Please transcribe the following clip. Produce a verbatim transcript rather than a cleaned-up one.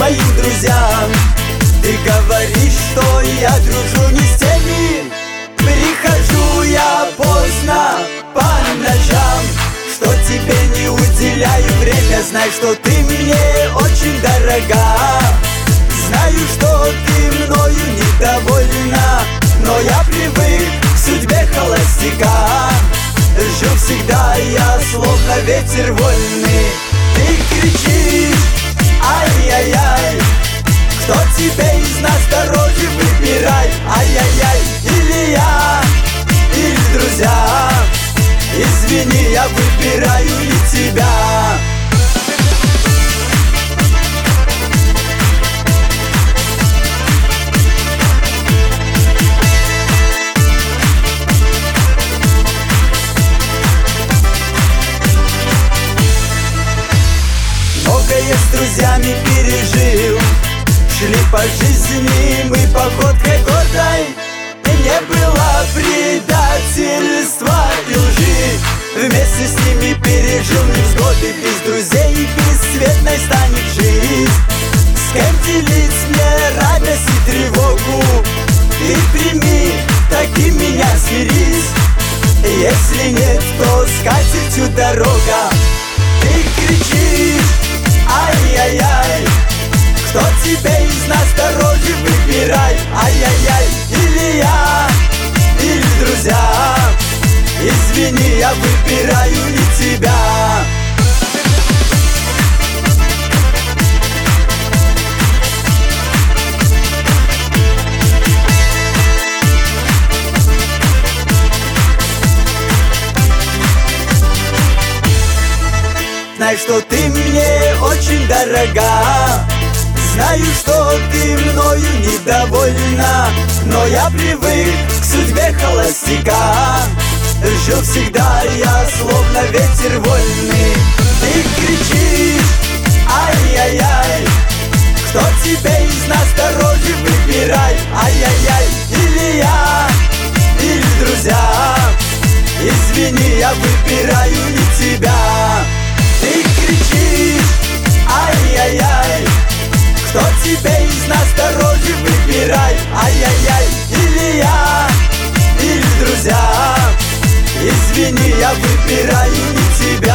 моим друзьям. Ты говоришь, что я дружу не с теми. Прихожу я поздно по ночам, что тебе не уделяю время. Знай, что ты мне очень дорога. Знаю, что ты мною недовольна, но я привык к судьбе холостяка. Жил всегда я, словно ветер вольный. Ты кричишь, ай-яй-яй, кто тебе из нас дороже, выбирай. Ай-яй-яй, или я, или друзья. Извини, я выбираю не тебя. Многое с друзьями пережил, шли по жизни мы походкой гордой. Не было предательства и лжи, вместе с ними пережил невзгоды. Без друзей бесцветной станет жизнь. С кем делить мне радость и тревогу? Ты прими, таки меня смирись. Если нет, то с катертью дорога. Ты кричишь, ай-яй-яй, кто тебе из нас дороже, выбирай. Ай-яй-яй, или я, или друзья. Извини, я выбираю не тебя. Знай, что ты мне очень дорога. Знаю, что ты мною недовольна, но я привык к судьбе холостяка. Жил всегда я, словно ветер вольный. Ты кричишь, ай-яй-яй, кто тебе из нас дороже, выбирай. Ай-яй-яй, или я, или друзья. Извини, я выбираю не тебя. Ты кричишь, ай-яй-яй, кто тебе из нас дороже, выбирай. Ай-яй-яй, или я, или друзья. Извини, я выбираю не тебя.